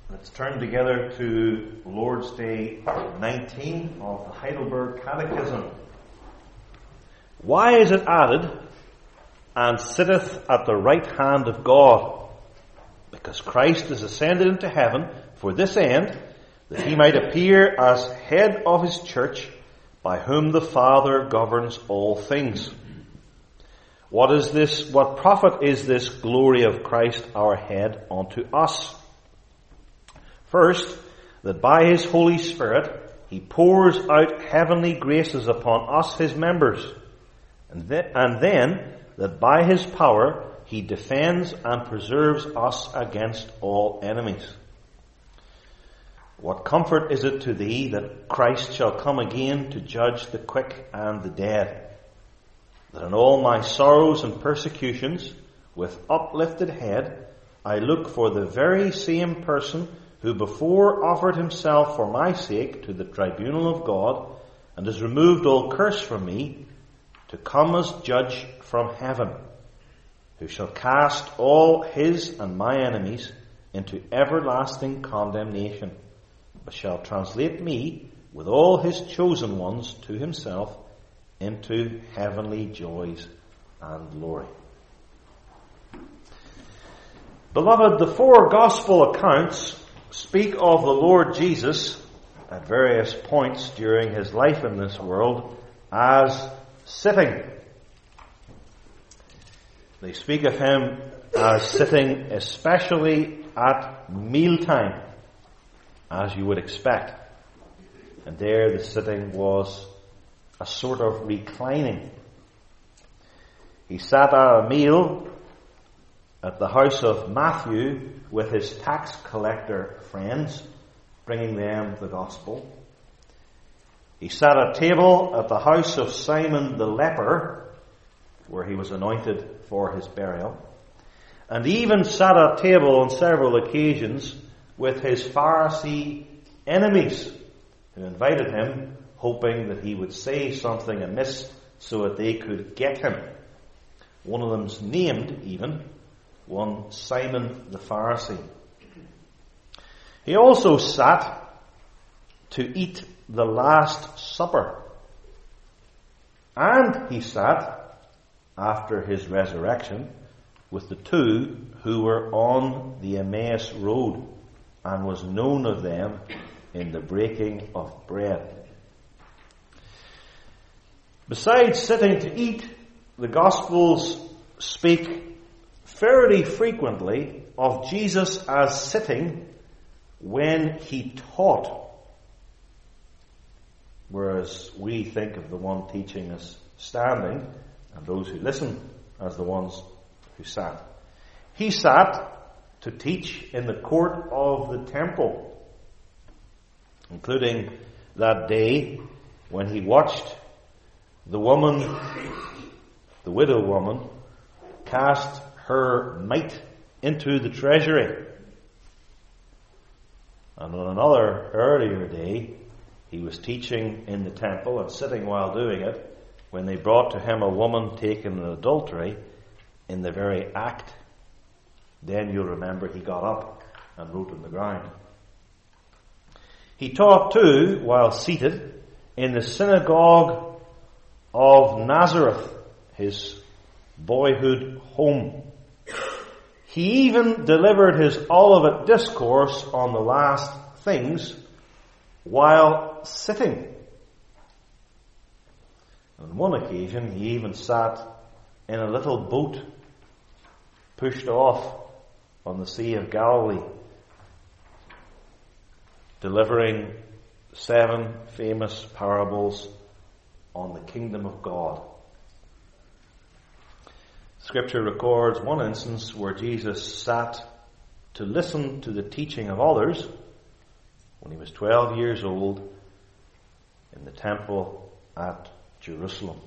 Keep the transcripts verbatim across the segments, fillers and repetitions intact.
Let's turn together to Lord's Day nineteen of the Heidelberg Catechism. Why is it added, and sitteth at the right hand of God? Because Christ is ascended into heaven for this end, that he might appear as head of his church, by whom the Father governs all things. What is this, what profit is this glory of Christ our head unto us? First, that by his Holy Spirit he pours out heavenly graces upon us, his members. And, th- and then, that by his power he defends and preserves us against all enemies. What comfort is it to thee that Christ shall come again to judge the quick and the dead? That in all my sorrows and persecutions, with uplifted head, I look for the very same person who before offered himself for my sake to the tribunal of God, and has removed all curse from me, to come as judge from heaven, who shall cast all his and my enemies into everlasting condemnation, but shall translate me with all his chosen ones to himself into heavenly joys and glory. Beloved, the four gospel accounts speak of the Lord Jesus at various points during his life in this world as sitting. They speak of him as sitting especially at mealtime, as you would expect. And there the sitting was a sort of reclining. He sat at a meal at the house of Matthew with his tax collector friends, bringing them the gospel. He sat at table at the house of Simon the leper, where he was anointed for his burial. And he even sat at table on several occasions with his Pharisee enemies, who invited him, hoping that he would say something amiss so that they could get him. One of them's named even, one Simon the Pharisee. He also sat to eat the Last Supper. And he sat, after his resurrection, with the two who were on the Emmaus road, and was known of them in the breaking of bread. Besides sitting to eat, the Gospels speak fairly frequently of Jesus as sitting when he taught, whereas we think of the one teaching as standing, and those who listen as the ones who sat. He sat to teach in the court of the temple, including that day when he watched the woman, the widow woman, cast her mite into the treasury. And on another earlier day, he was teaching in the temple and sitting while doing it, when they brought to him a woman taken in adultery in the very act. Then you'll remember he got up and wrote on the ground. He taught too, while seated, in the synagogue of Nazareth, his boyhood home. He even delivered his Olivet discourse on the last things while sitting. On one occasion, he even sat in a little boat pushed off on the Sea of Galilee, delivering seven famous parables on the kingdom of God. Scripture records one instance where Jesus sat to listen to the teaching of others when he was twelve years old in the temple at Jerusalem.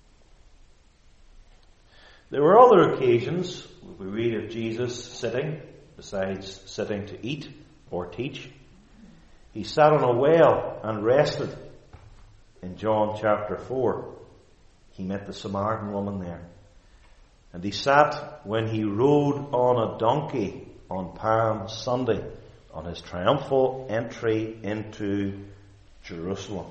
There were other occasions we read of Jesus sitting, besides sitting to eat or teach. He sat on a well and rested. In John chapter four, he met the Samaritan woman there. And he sat when he rode on a donkey on Palm Sunday, on his triumphal entry into Jerusalem.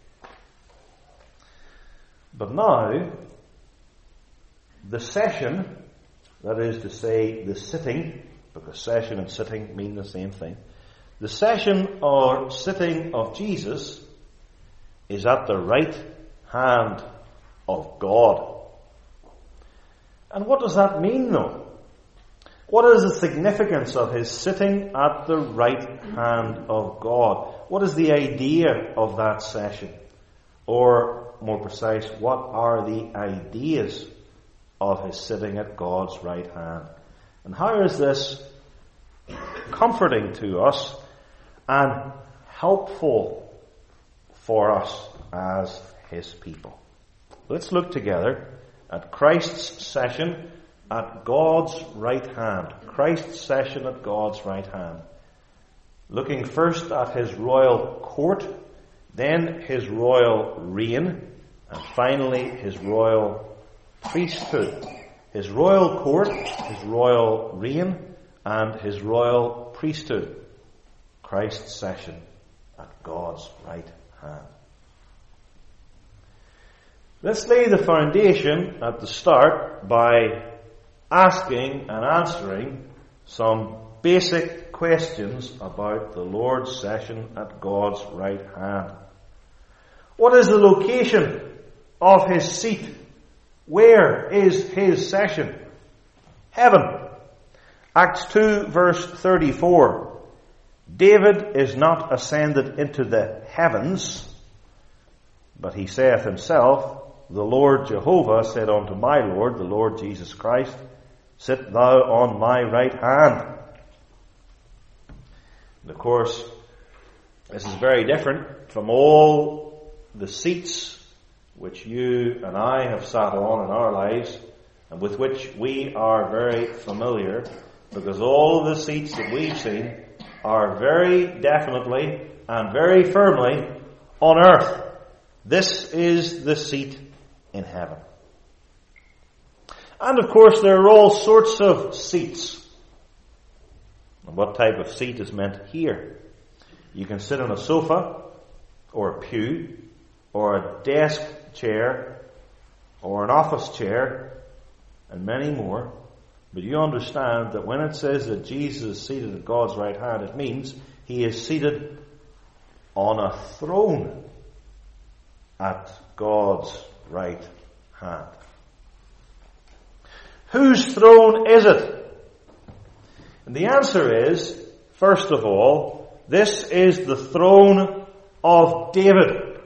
But now, the session, that is to say, the sitting, because session and sitting mean the same thing, the session or sitting of Jesus is at the right hand of God. And what does that mean, though? What is the significance of his sitting at the right hand of God? What is the idea of that session? Or, more precise, what are the ideas of his sitting at God's right hand? And how is this comforting to us and helpful for us as his people? Let's look together at Christ's session at God's right hand. Christ's session at God's right hand. Looking first at his royal court, then his royal reign, and finally his royal priesthood. His royal court, his royal reign, and his royal priesthood. Christ's session at God's right hand. Let's lay the foundation at the start by asking and answering some basic questions about the Lord's session at God's right hand. What is the location of his seat? Where is his session? Heaven. Acts two verse thirty-four. David is not ascended into the heavens, but he saith himself, the Lord Jehovah said unto my Lord, the Lord Jesus Christ, sit thou on my right hand. And of course, this is very different from all the seats which you and I have sat on in our lives, and with which we are very familiar, because all of the seats that we've seen are very definitely and very firmly on earth. This is the seat in heaven. And of course there are all sorts of seats. And what type of seat is meant here? You can sit on a sofa, or a pew, or a desk chair, or an office chair, and many more. But you understand that when it says that Jesus is seated at God's right hand, it means he is seated on a throne at God's right hand. Whose throne is it? And the answer is, first of all, this is the throne of David,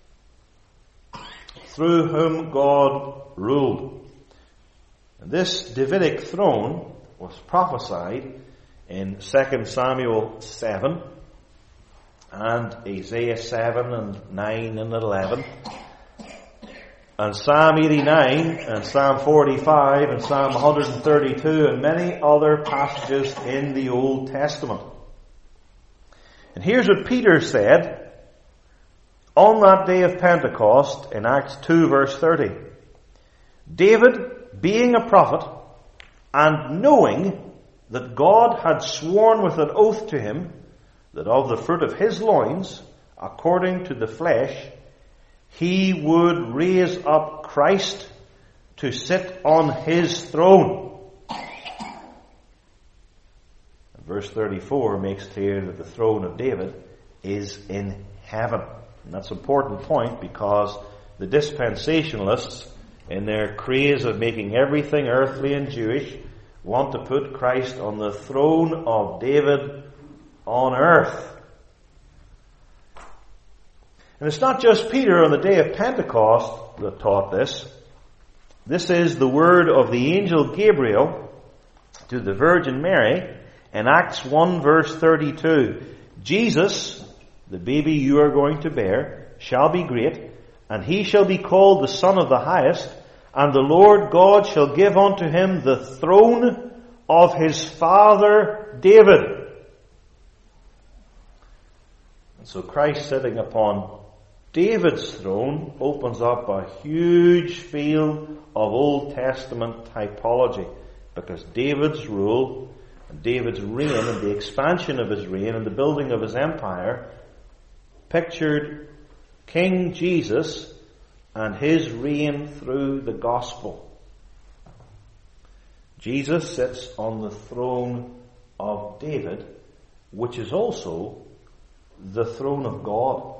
through whom God ruled. And this Davidic throne was prophesied in Second Samuel seven and Isaiah seven and nine and eleven, and Psalm eighty-nine and Psalm forty-five and Psalm one thirty-two and many other passages in the Old Testament. And here's what Peter said on that day of Pentecost in Acts two verse thirty. David, being a prophet, and knowing that God had sworn with an oath to him that of the fruit of his loins, according to the flesh, he would raise up Christ to sit on his throne. And verse thirty-four makes clear that the throne of David is in heaven. And that's an important point, because the dispensationalists, in their craze of making everything earthly and Jewish, want to put Christ on the throne of David on earth. And it's not just Peter on the day of Pentecost that taught this. This is the word of the angel Gabriel to the Virgin Mary in Acts one verse thirty-two. Jesus, the baby you are going to bear, shall be great, and he shall be called the Son of the Highest, and the Lord God shall give unto him the throne of his father David. And so Christ sitting upon David's throne opens up a huge field of Old Testament typology, because David's rule And David's reign and the expansion of his reign and the building of his empire pictured King Jesus and his reign through the gospel. Jesus sits on the throne of David, which is also the throne of God.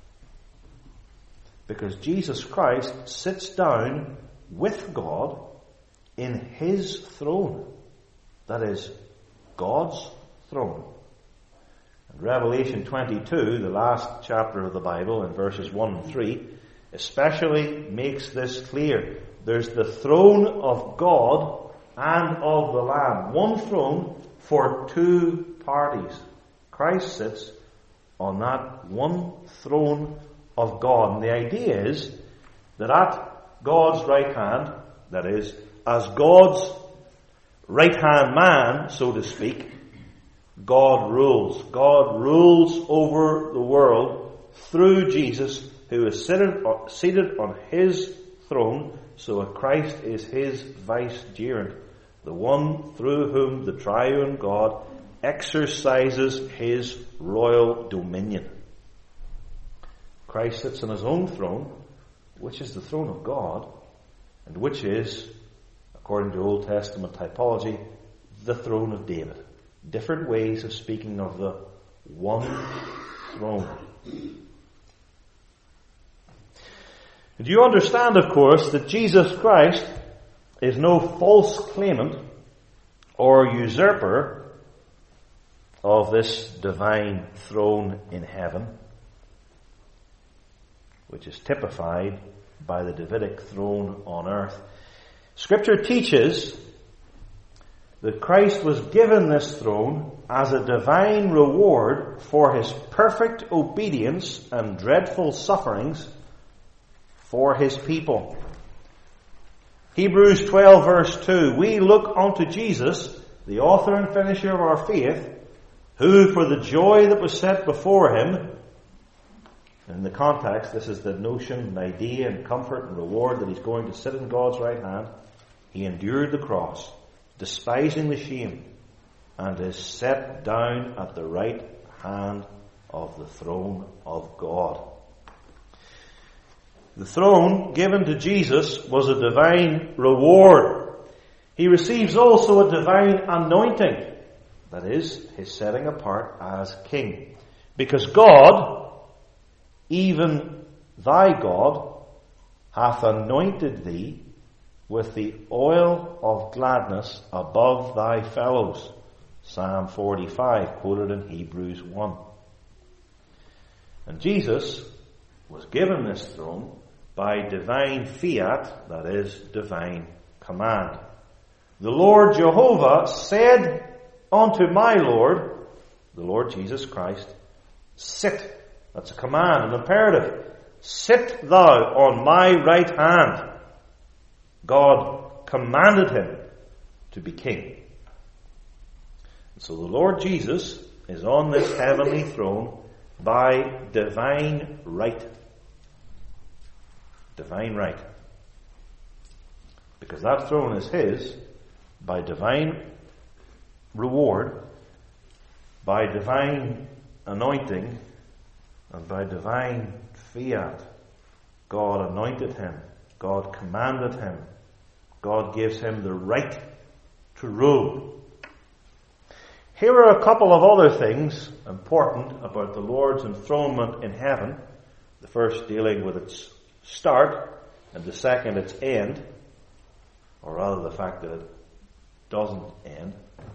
Because Jesus Christ sits down with God in his throne. That is, God's throne. And Revelation twenty-two, the last chapter of the Bible, in verses one and three, especially makes this clear. There's the throne of God and of the Lamb. One throne for two parties. Christ sits on that one throne of God. And the idea is that at God's right hand, that is, as God's right-hand man, so to speak, God rules. God rules over the world through Jesus, who is seated, seated on his throne, so that Christ is his vicegerent, the one through whom the triune God exercises his royal dominion. Christ sits on his own throne, which is the throne of God, and which is, according to Old Testament typology, the throne of David. Different ways of speaking of the one throne. And you understand, of course, that Jesus Christ is no false claimant or usurper of this divine throne in heaven, which is typified by the Davidic throne on earth. Scripture teaches that Christ was given this throne as a divine reward for his perfect obedience and dreadful sufferings for his people. Hebrews twelve verse two, we look unto Jesus, the author and finisher of our faith, who for the joy that was set before him, in the context, this is the notion, and idea, and comfort and reward that he's going to sit in God's right hand. He endured the cross, despising the shame, and is set down at the right hand of the throne of God. The throne given to Jesus was a divine reward. He receives also a divine anointing, that is, his setting apart as king. Because God, even thy God, hath anointed thee with the oil of gladness above thy fellows. Psalm forty-five, quoted in Hebrews one. And Jesus was given this throne by divine fiat, that is, divine command. The Lord Jehovah said unto my Lord, the Lord Jesus Christ, sit. That's a command, an imperative. Sit thou on my right hand. God commanded him to be king. And so the Lord Jesus is on this heavenly throne by divine right. Divine right. Because that throne is his by divine reward, by divine anointing, and by divine fiat. God anointed him. God commanded him. God gives him the right to rule. Here are a couple of other things important about the Lord's enthronement in heaven. The first dealing with its start, and the second its end, or rather the fact that it doesn't end.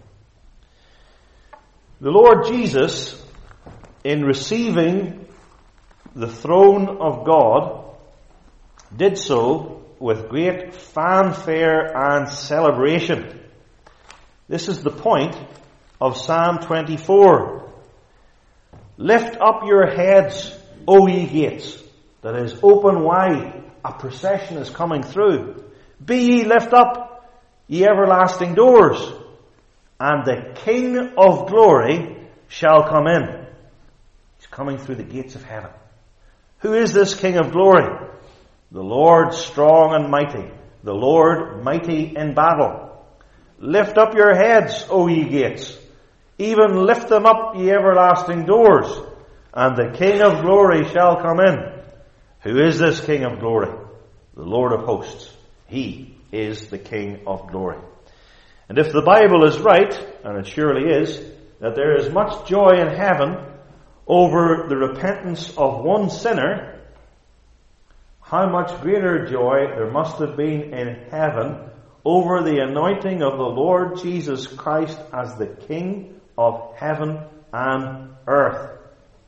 The Lord Jesus, in receiving the throne of God, did so with great fanfare and celebration. This is the point of Psalm twenty-four. Lift up your heads, O ye gates. That is, open wide. A procession is coming through. Be ye lift up, ye everlasting doors, and the King of glory shall come in. He's coming through the gates of heaven. Who is this King of glory? The Lord strong and mighty, the Lord mighty in battle. Lift up your heads, O ye gates. Even lift them up, ye everlasting doors, and the King of glory shall come in. Who is this King of glory? The Lord of hosts. He is the King of glory. And if the Bible is right, and it surely is, that there is much joy in heaven over the repentance of one sinner, how much greater joy there must have been in heaven over the anointing of the Lord Jesus Christ as the King of heaven and earth.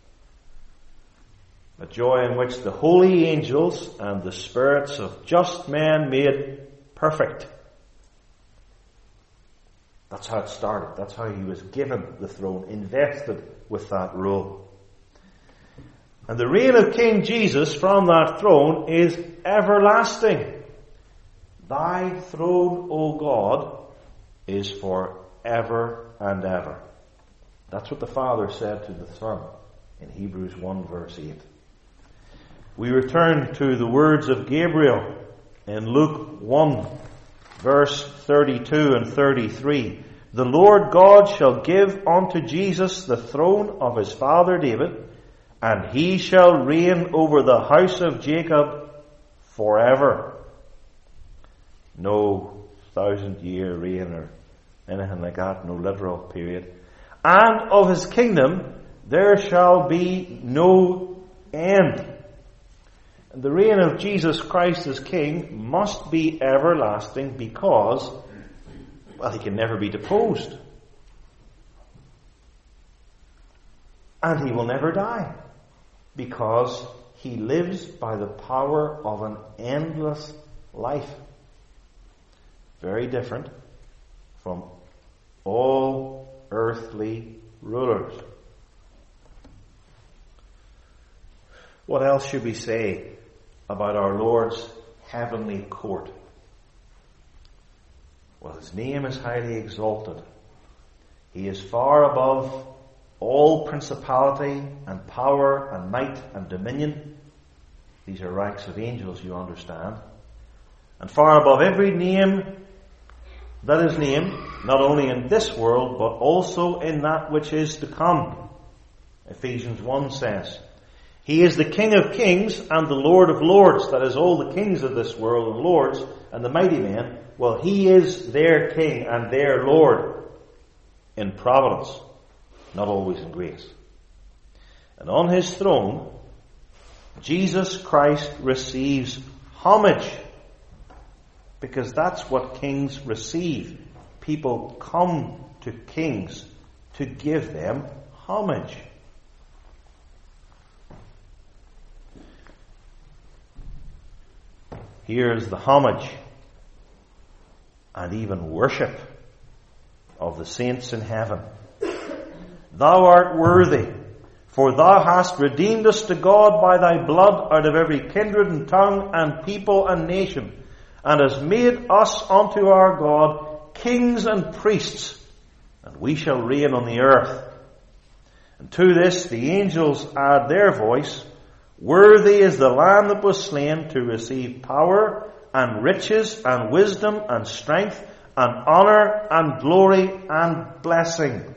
A joy in which the holy angels and the spirits of just men made perfect. That's how it started. That's how he was given the throne, invested with that role. And the reign of King Jesus from that throne is everlasting. Thy throne, O God, is for ever and ever. That's what the Father said to the Son in Hebrews one verse eight. We return to the words of Gabriel in Luke one verse thirty-two and thirty-three. The Lord God shall give unto Jesus the throne of his father David, and he shall reign over the house of Jacob forever. No thousand year reign or anything like that, no literal period. And of his kingdom there shall be no end. And the reign of Jesus Christ as King must be everlasting because, well, he can never be deposed. And he will never die because he lives by the power of an endless life. Very different from all earthly rulers. What else should we say about our Lord's heavenly court? Well, his name is highly exalted. He is far above all principality and power and might and dominion. These are ranks of angels, you understand. And far above every name that is named, not only in this world, but also in that which is to come. Ephesians one says, he is the King of kings and the Lord of lords. That is, all the kings of this world and lords and the mighty men. Well, he is their King and their Lord in providence, not always in grace. And on his throne, Jesus Christ receives homage, because that's what kings receive. People come to kings to give them homage. Here's the homage and even worship of the saints in heaven. Thou art worthy, for thou hast redeemed us to God by thy blood out of every kindred and tongue and people and nation, and hast made us unto our God kings and priests, and we shall reign on the earth. And to this the angels add their voice, worthy is the Lamb that was slain to receive power and riches and wisdom and strength and honor and glory and blessing.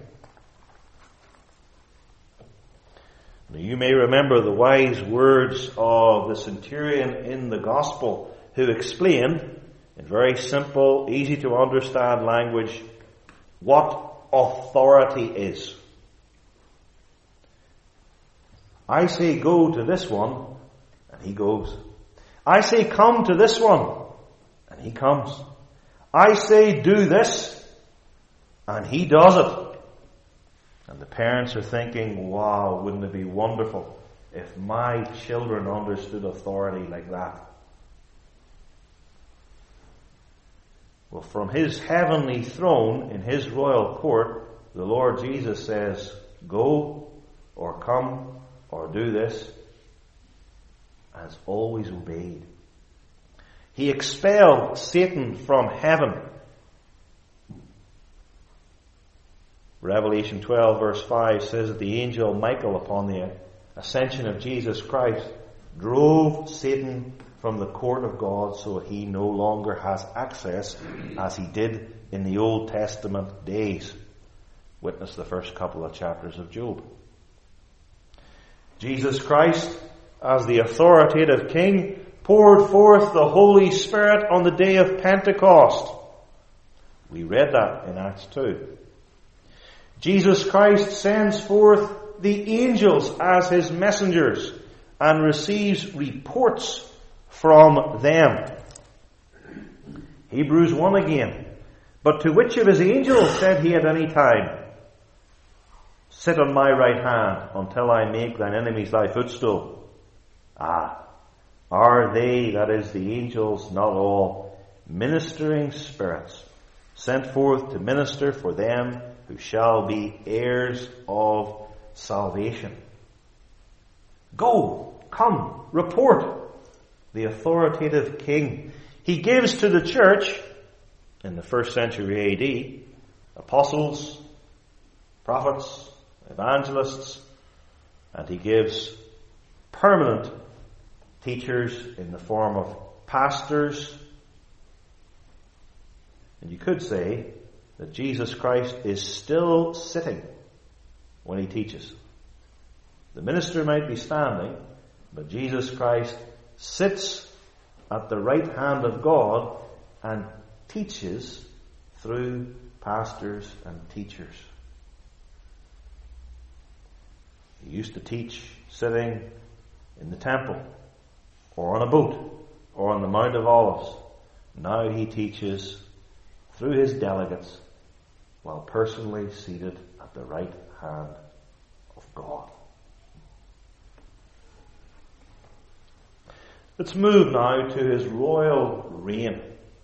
Now you may remember the wise words of the centurion in the gospel who explained in very simple, easy to understand language what authority is. I say go to this one, and he goes. I say come to this one, and he comes. I say do this, and he does it. And the parents are thinking, wow, wouldn't it be wonderful if my children understood authority like that? Well, from his heavenly throne in his royal court, the Lord Jesus says, go or come or do this, and it's always obeyed. He expelled Satan from heaven. Revelation twelve verse five says that the angel Michael, upon the ascension of Jesus Christ, drove Satan from the court of God, so he no longer has access as he did in the Old Testament days. Witness the first couple of chapters of Job. Jesus Christ, as the authoritative King, poured forth the Holy Spirit on the day of Pentecost. We read that in Acts two. Jesus Christ sends forth the angels as his messengers and receives reports from them. Hebrews one again. But to which of his angels said he at any time, sit on my right hand until I make thine enemies thy footstool? Ah, are they, that is the angels, not all ministering spirits, sent forth to minister for them who shall be heirs of salvation? Go, come, report. The authoritative King. He gives to the church, in the first century A D, apostles, prophets, evangelists, and he gives permanent teachers in the form of pastors. And you could say that Jesus Christ is still sitting when he teaches. The minister might be standing, but Jesus Christ sits at the right hand of God and teaches through pastors and teachers. He used to teach sitting in the temple, or on a boat, or on the Mount of Olives. Now he teaches through his delegates while personally seated at the right hand of God. Let's move now to his royal reign.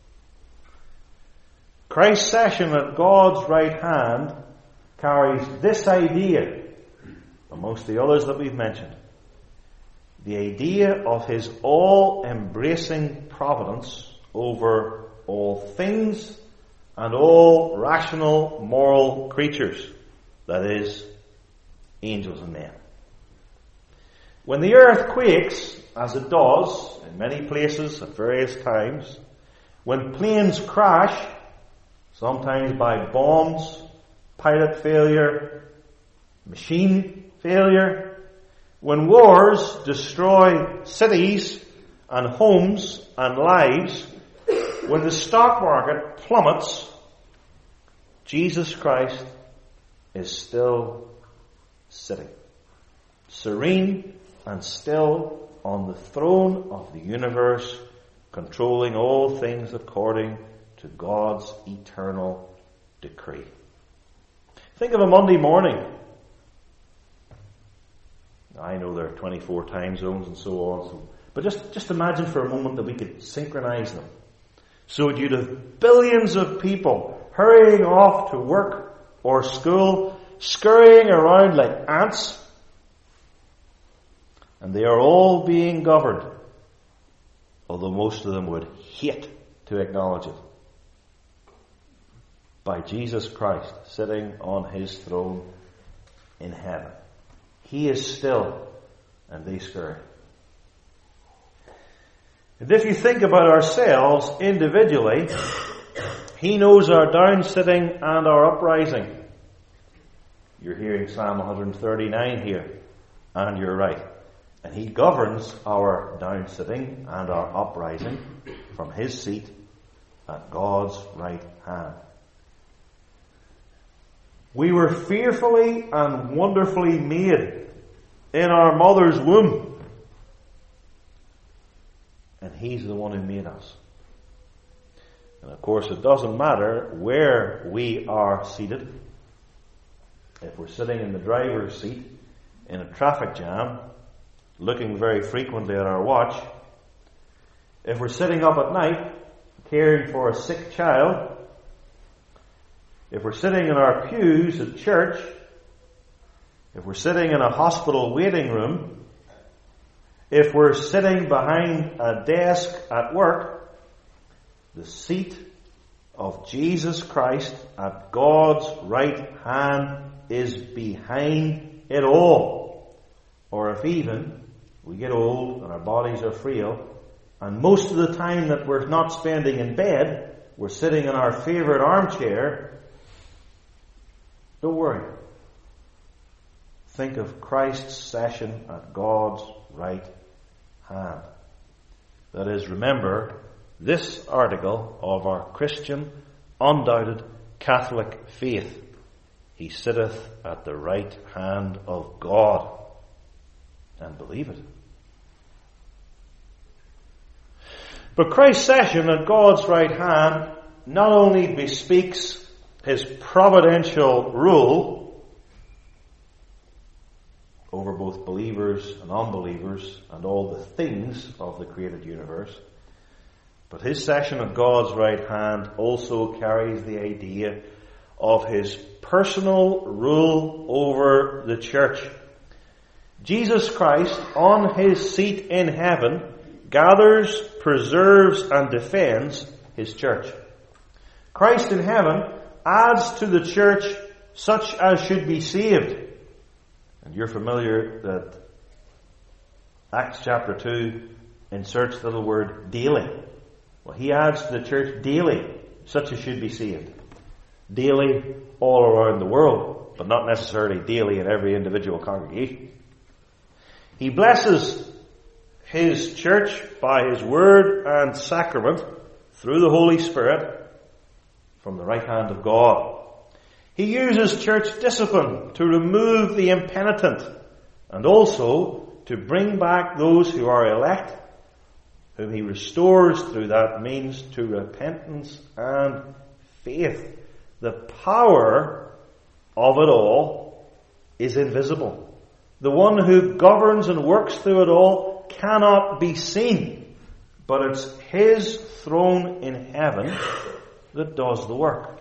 Christ's session at God's right hand carries this idea, amongst the others that we've mentioned, the idea of his all-embracing providence over all things and all rational moral creatures, that is, angels and men. When the earth quakes, as it does in many places at various times, when planes crash, sometimes by bombs, pilot failure, machine failure, when wars destroy cities and homes and lives, when the stock market plummets, Jesus Christ is still sitting, serene and still on the throne of the universe, controlling all things according to God's eternal decree. Think of a Monday morning. I know there are twenty-four time zones and so on, so, but just, just imagine for a moment that we could synchronize them. So you'd have billions of people hurrying off to work or school, scurrying around like ants, and they are all being governed, although most of them would hate to acknowledge it, by Jesus Christ sitting on his throne in heaven. He is still, and they scurry. And if you think about ourselves individually, he knows our down-sitting and our uprising. You're hearing Psalm one thirty-nine here, and you're right. And he governs our down-sitting and our uprising from his seat at God's right hand. We were fearfully and wonderfully made in our mother's womb. And he's the one who made us. And of course it doesn't matter where we are seated. If we're sitting in the driver's seat in a traffic jam, looking very frequently at our watch, if we're sitting up at night caring for a sick child, if we're sitting in our pews at church, if we're sitting in a hospital waiting room, if we're sitting behind a desk at work, the seat of Jesus Christ at God's right hand is behind it all. Or if even we get old and our bodies are frail, And most of the time that we're not spending in bed, we're sitting in our favorite armchair. Don't worry. Think of Christ's session at God's right hand. That is, remember this article of our Christian, undoubted Catholic faith. He sitteth at the right hand of God. And believe it. But Christ's session at God's right hand not only bespeaks his providential rule over both believers and unbelievers and all the things of the created universe, but his session at God's right hand also carries the idea of his personal rule over the church. Jesus Christ, on his seat in heaven, gathers, preserves, and defends his church. Christ in heaven adds to the church such as should be saved. And you're familiar that Acts chapter two inserts the little word daily. Well, he adds to the church daily such as should be saved. Daily all around the world, but not necessarily daily in every individual congregation. He blesses his church by his word and sacrament through the Holy Spirit from the right hand of God. He uses church discipline to remove the impenitent and also to bring back those who are elect, whom he restores through that means to repentance and faith. The power of it all is invisible. The one who governs and works through it all cannot be seen, but it's his throne in heaven that does the work.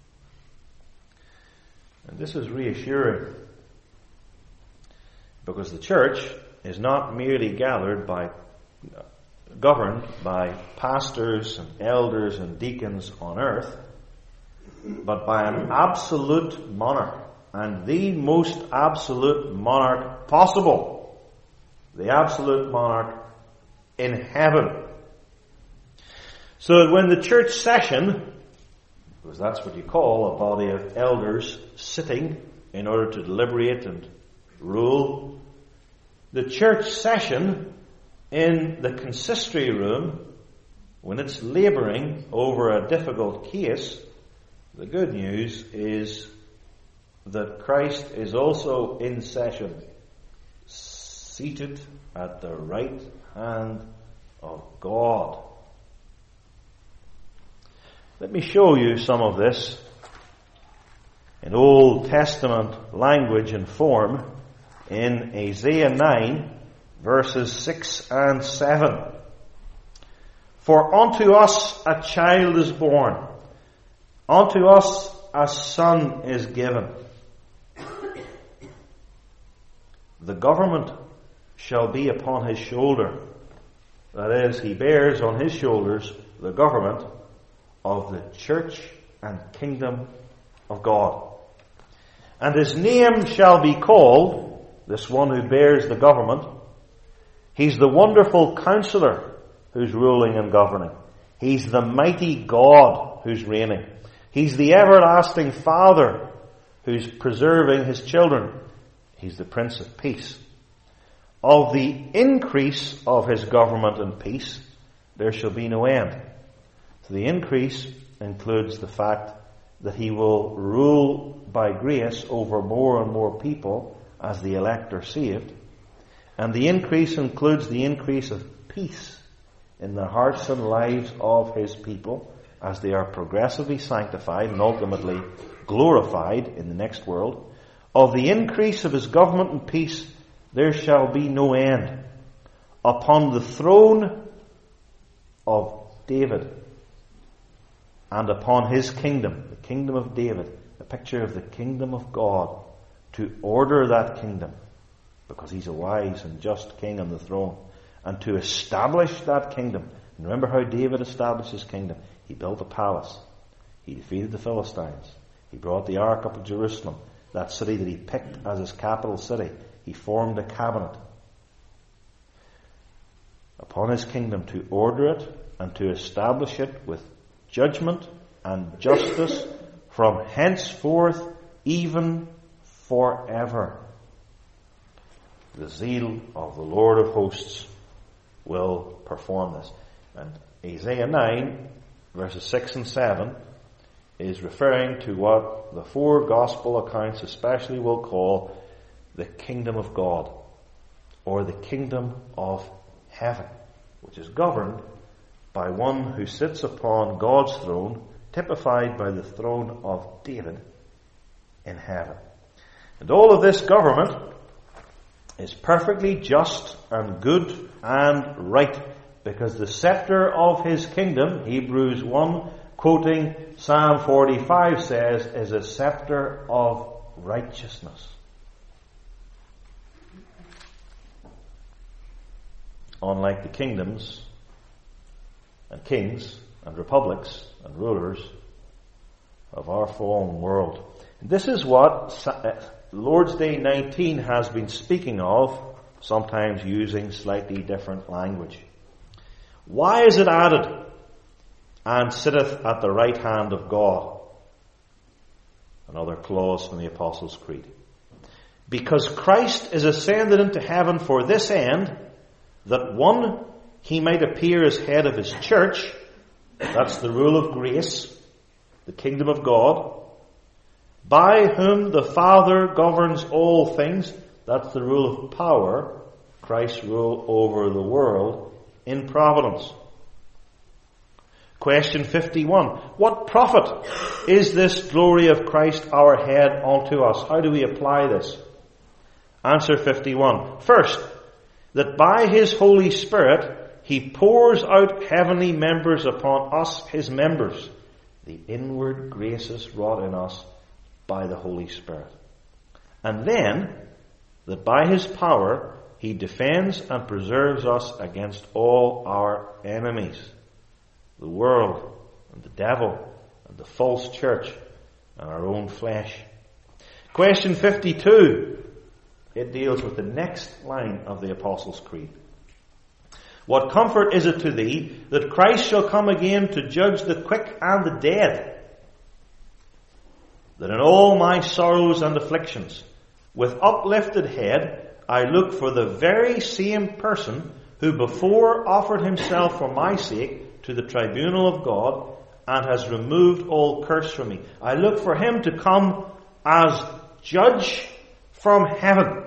And this is reassuring, because the church is not merely gathered by, governed by pastors and elders and deacons on earth, but by an absolute monarch, and the most absolute monarch possible. The absolute monarch in heaven. So that when the church session, because that's what you call a body of elders sitting in order to deliberate and rule, the church session in the consistory room, when it's labouring over a difficult case, the good news is that Christ is also in session, seated at the right hand of God. Let me show you some of this in Old Testament language and form in Isaiah nine, verses six and seven. For unto us a child is born, unto us a son is given. The government shall be upon his shoulder. That is, he bears on his shoulders the government of the church and kingdom of God. And his name shall be called, this one who bears the government, he's the wonderful counselor who's ruling and governing. He's the mighty God who's reigning. He's the everlasting Father who's preserving his children. He's the Prince of Peace. Of the increase of his government and peace, there shall be no end. So the increase includes the fact that he will rule by grace over more and more people as the elect are saved. And the increase includes the increase of peace in the hearts and lives of his people as they are progressively sanctified and ultimately glorified in the next world. Of the increase of his government and peace, there shall be no end upon the throne of David and upon his kingdom, the kingdom of David, a picture of the kingdom of God, to order that kingdom, because he's a wise and just king on the throne, and to establish that kingdom. And remember how David established his kingdom. He built a palace. He defeated the Philistines. He brought the ark up to Jerusalem, that city that he picked as his capital city. He formed a cabinet. upon his kingdom to order it and to establish it with judgment and justice from henceforth even forever. The zeal of the Lord of hosts will perform this. And Isaiah nine, verses six and seven, is referring to what the four gospel accounts especially will call the kingdom of God, or the kingdom of heaven, which is governed by one who sits upon God's throne, typified by the throne of David in heaven. And all of this government is perfectly just and good and right, because the scepter of his kingdom, Hebrews one, quoting Psalm forty-five, says, is a scepter of righteousness. Unlike the kingdoms and kings and republics and rulers of our fallen world. And this is what Lord's Day nineteen has been speaking of, sometimes using slightly different language. Why is it added, and sitteth at the right hand of God? Another clause from the Apostles' Creed. Because Christ is ascended into heaven for this end, that one, he might appear as head of his church, that's the rule of grace, the kingdom of God, by whom the Father governs all things, that's the rule of power, Christ's rule over the world, in providence. Question fifty-one. What profit is this glory of Christ our head unto us? How do we apply this? Answer fifty-one. First, that by his Holy Spirit he pours out heavenly members upon us, his members, the inward graces wrought in us by the Holy Spirit. And then, that by his power he defends and preserves us against all our enemies, the world and the devil and the false church and our own flesh. Question fifty-two. It deals with the next line of the Apostles' Creed. What comfort is it to thee that Christ shall come again to judge the quick and the dead? That in all my sorrows and afflictions, with uplifted head, I look for the very same person who before offered himself for my sake to the tribunal of God and has removed all curse from me. I look for him to come as judge from heaven,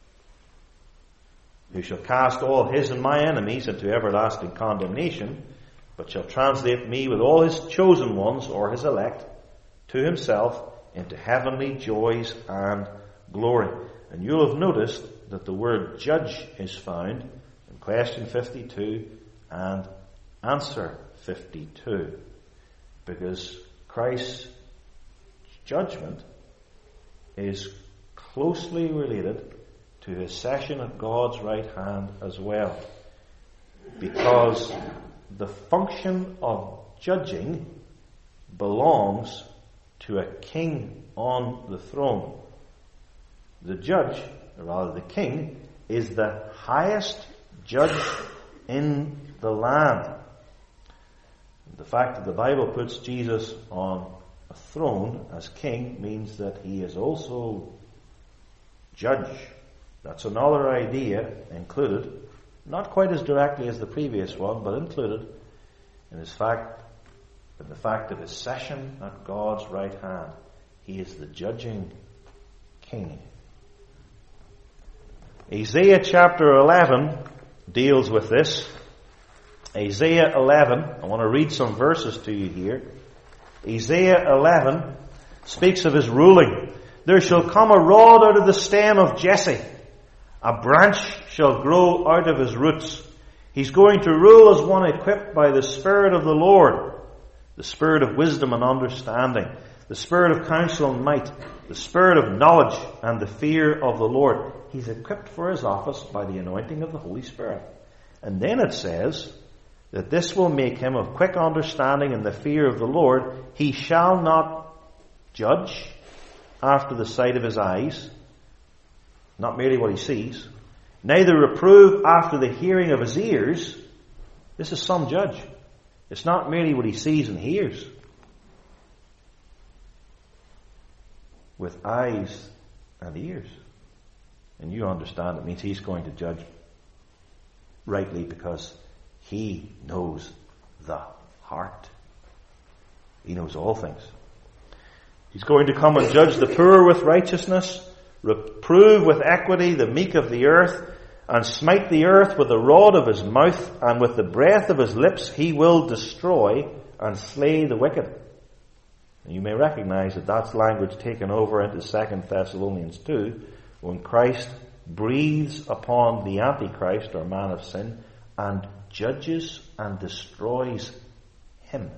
who shall cast all his and my enemies into everlasting condemnation, but shall translate me with all his chosen ones, or his elect, to himself into heavenly joys and glory. And you'll have noticed that the word judge is found in question fifty-two and answer fifty-two, because Christ's judgment is closely related to his session at God's right hand as well, because the function of judging belongs to a king on the throne. The judge, or rather the king, is the highest judge in the land. The fact that the Bible puts Jesus on a throne as king means that he is also judge. That's another idea included, not quite as directly as the previous one, but included in his fact, in the fact of his session at God's right hand. He is the judging king. Isaiah chapter eleven deals with this. Isaiah eleven, I want to read some verses to you here. Isaiah eleven speaks of his ruling. There shall come a rod out of the stem of Jesse. A branch shall grow out of his roots. He's going to rule as one equipped by the Spirit of the Lord, the Spirit of wisdom and understanding, the Spirit of counsel and might, the Spirit of knowledge and the fear of the Lord. He's equipped for his office by the anointing of the Holy Spirit. And then it says that this will make him of quick understanding in the fear of the Lord. He shall not judge after the sight of his eyes, not merely what he sees, neither reprove after the hearing of his ears, This is some judge. It's not merely what he sees and hears. With eyes and ears. And you understand it means he's going to judge rightly because he knows the heart. He knows all things. He's going to come and judge the poor with righteousness, reprove with equity the meek of the earth, and smite the earth with the rod of his mouth, and with the breath of his lips he will destroy and slay the wicked. And you may recognize that that's language taken over into Second Thessalonians two, when Christ breathes upon the Antichrist, or man of sin, and judges and destroys him.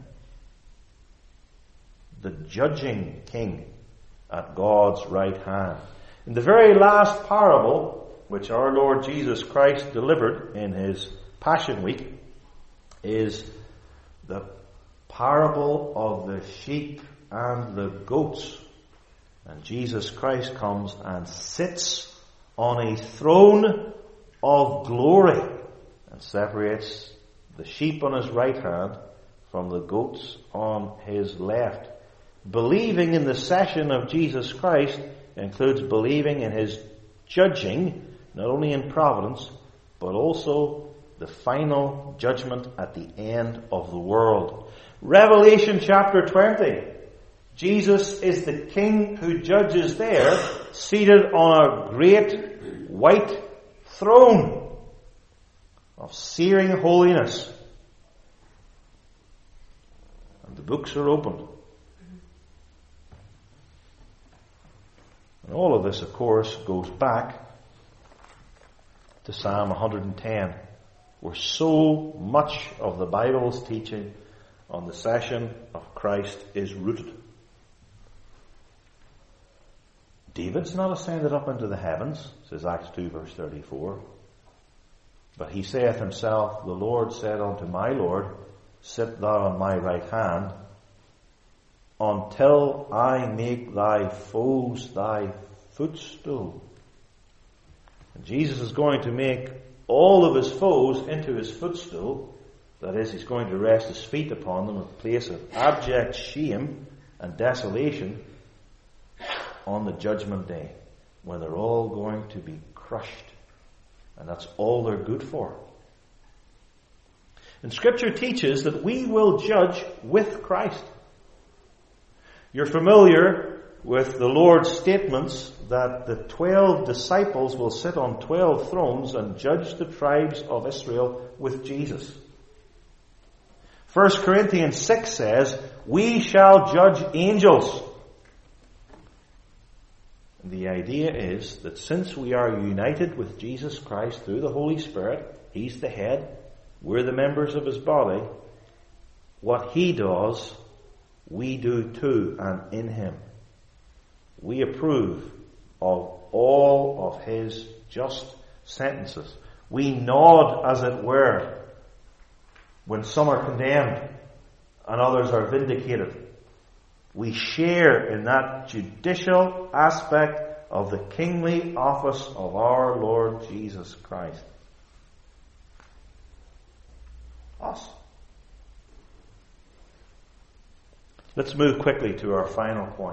The judging king at God's right hand. In the very last parable, which our Lord Jesus Christ delivered in his Passion Week, is the parable of the sheep and the goats. And Jesus Christ comes and sits on a throne of glory and separates the sheep on his right hand from the goats on his left. Believing in the session of Jesus Christ includes believing in his judging, not only in providence, but also the final judgment at the end of the world. Revelation chapter twenty. Jesus is the King who judges there, seated on a great white throne of searing holiness. And the books are opened. And all of this, of course, goes back to Psalm one hundred ten, where so much of the Bible's teaching on the session of Christ is rooted. David's not ascended up into the heavens, says Acts two verse thirty-four. But he saith himself, the Lord said unto my Lord, sit thou on my right hand, until I make thy foes thy footstool. And Jesus is going to make all of his foes into his footstool. That is, he's going to rest his feet upon them, a place of abject shame and desolation on the judgment day, when they're all going to be crushed. And that's all they're good for. And Scripture teaches that we will judge with Christ. You're familiar with the Lord's statements that the twelve disciples will sit on twelve thrones and judge the tribes of Israel with Jesus. First Corinthians six says, we shall judge angels. And the idea is that since we are united with Jesus Christ through the Holy Spirit, he's the head, we're the members of his body, what he does, we do too, and in him. We approve of all of his just sentences. We nod, as it were, when some are condemned and others are vindicated. We share in that judicial aspect of the kingly office of our Lord Jesus Christ. Us. Let's move quickly to our final point.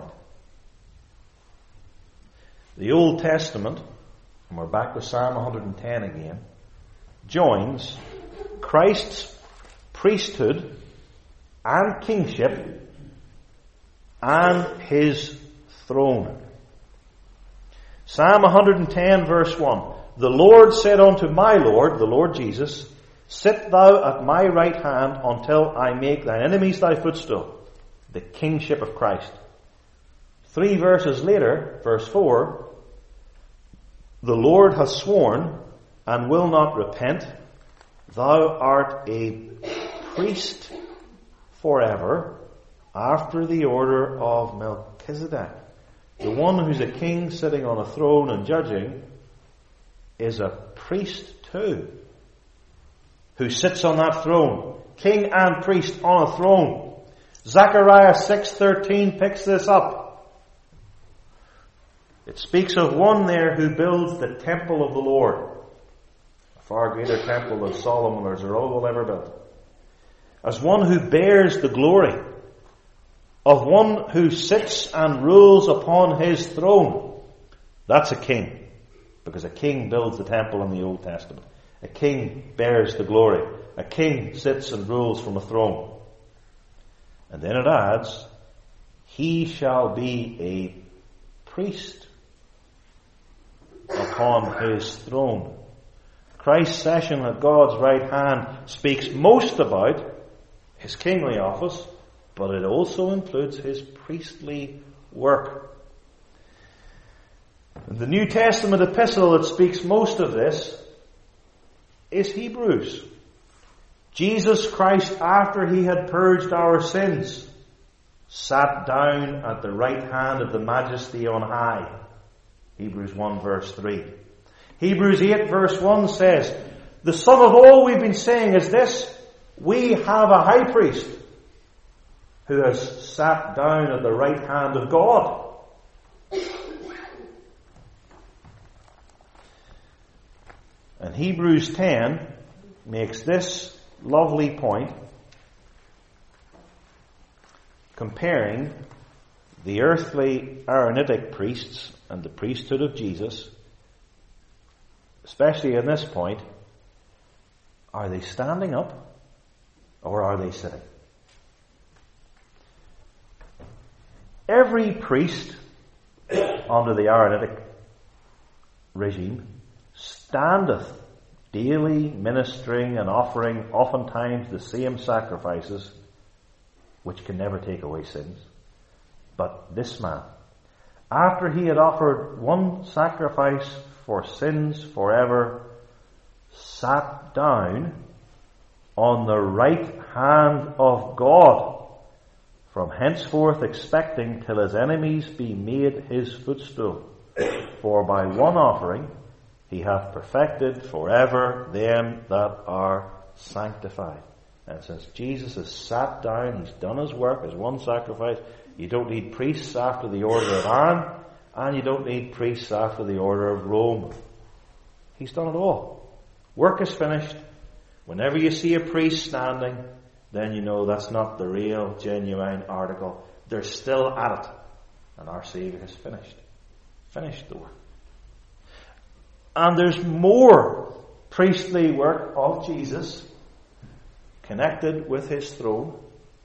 The Old Testament, and we're back with Psalm one hundred ten again, joins Christ's priesthood and kingship and his throne. Psalm one hundred ten verse one. The Lord said unto my Lord, the Lord Jesus, sit thou at my right hand until I make thine enemies thy footstool. The kingship of Christ. Three verses later, verse four, the Lord has sworn and will not repent. Thou art a priest forever after the order of Melchizedek. The one who's a king sitting on a throne and judging is a priest too, who sits on that throne. King and priest on a throne. Zechariah six thirteen picks this up. It speaks of one there who builds the temple of the Lord. A far greater temple than Solomon or Zerubbabel ever built. As one who bears the glory of one who sits and rules upon his throne. That's a king, because a king builds the temple in the Old Testament. A king bears the glory. A king sits and rules from a throne. And then it adds, he shall be a priest upon his throne. Christ's session at God's right hand speaks most about his kingly office, but it also includes his priestly work. The New Testament epistle that speaks most of this is Hebrews. Jesus Christ, after he had purged our sins, sat down at the right hand of the Majesty on high. Hebrews one verse three. Hebrews eight verse one says, the sum of all we've been saying is this: we have a high priest who has sat down at the right hand of God. And Hebrews ten makes this lovely point, comparing the earthly Aaronitic priests and the priesthood of Jesus. Especially in this point, are they standing up or are they sitting? Every priest under the Aaronitic regime standeth daily, ministering and offering oftentimes the same sacrifices, which can never take away sins. But this man, after he had offered one sacrifice for sins forever, sat down on the right hand of God, from henceforth expecting till his enemies be made his footstool. For by one offering he hath perfected forever them that are sanctified. And since Jesus has sat down, he's done his work as one sacrifice, you don't need priests after the order of Aaron, and you don't need priests after the order of Rome. He's done it all. Work is finished. Whenever you see a priest standing, then you know that's not the real, genuine article. They're still at it. And our Saviour has finished. Finished the work. And there's more priestly work of Jesus connected with his throne,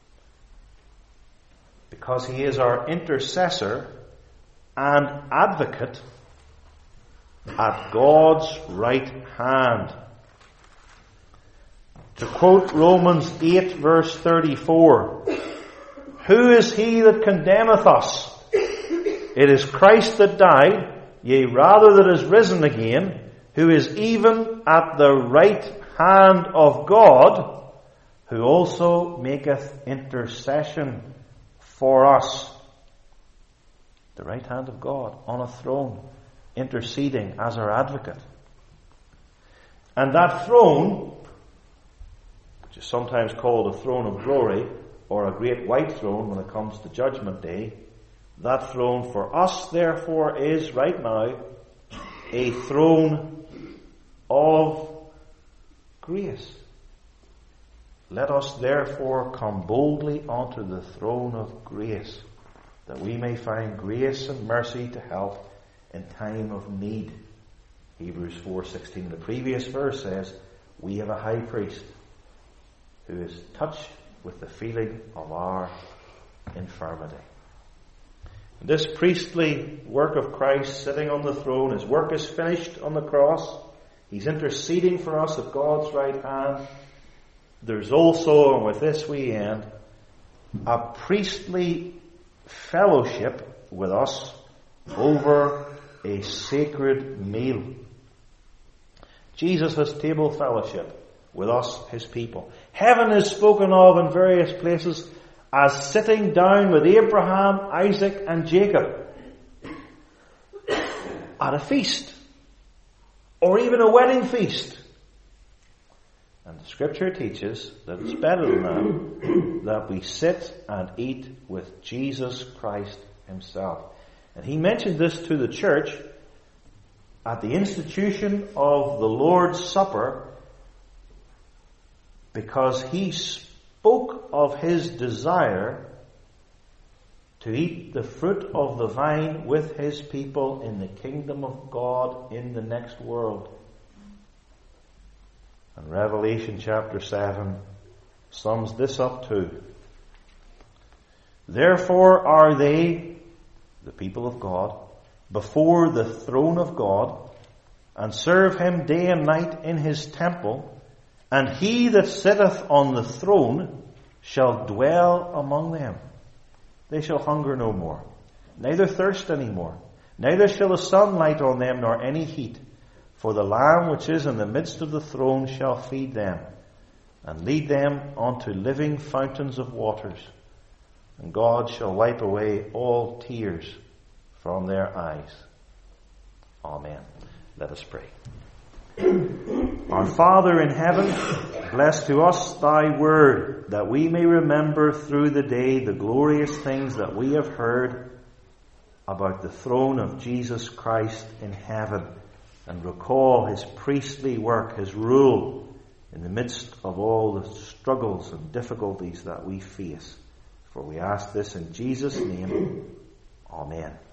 because he is our intercessor and advocate at God's right hand. To quote Romans eight verse thirty-four, who is he that condemneth us? It is Christ that died, yea, rather that is risen again, who is even at the right hand of God, who also maketh intercession for us. The right hand of God on a throne, interceding as our advocate. And that throne, which is sometimes called a throne of glory, or a great white throne when it comes to Judgment Day, that throne for us, therefore, is right now a throne of grace. Let us therefore come boldly unto the throne of grace, that we may find grace and mercy to help in time of need. Hebrews four sixteen, the previous verse says, we have a high priest who is touched with the feeling of our infirmity. This priestly work of Christ sitting on the throne, his work is finished on the cross. He's interceding for us at God's right hand. There's also, and with this we end, a priestly fellowship with us over a sacred meal. Jesus has table fellowship with us, his people. Heaven is spoken of in various places as sitting down with Abraham, Isaac, and Jacob at a feast, or even a wedding feast. And the scripture teaches that it's better than that, that we sit and eat with Jesus Christ himself. And he mentioned this to the church at the institution of the Lord's Supper, because he spoke of his desire to eat the fruit of the vine with his people in the kingdom of God in the next world. And Revelation chapter seven sums this up too. Therefore are they, the people of God, before the throne of God, and serve him day and night in his temple, and he that sitteth on the throne shall dwell among them. They shall hunger no more, neither thirst any more, neither shall the sun light on them, nor any heat. For the Lamb which is in the midst of the throne shall feed them, and lead them unto living fountains of waters. And God shall wipe away all tears from their eyes. Amen. Let us pray. Our Father in heaven, bless to us thy word, that we may remember through the day the glorious things that we have heard about the throne of Jesus Christ in heaven, and recall his priestly work, his rule in the midst of all the struggles and difficulties that we face. For we ask this in Jesus' name. Amen.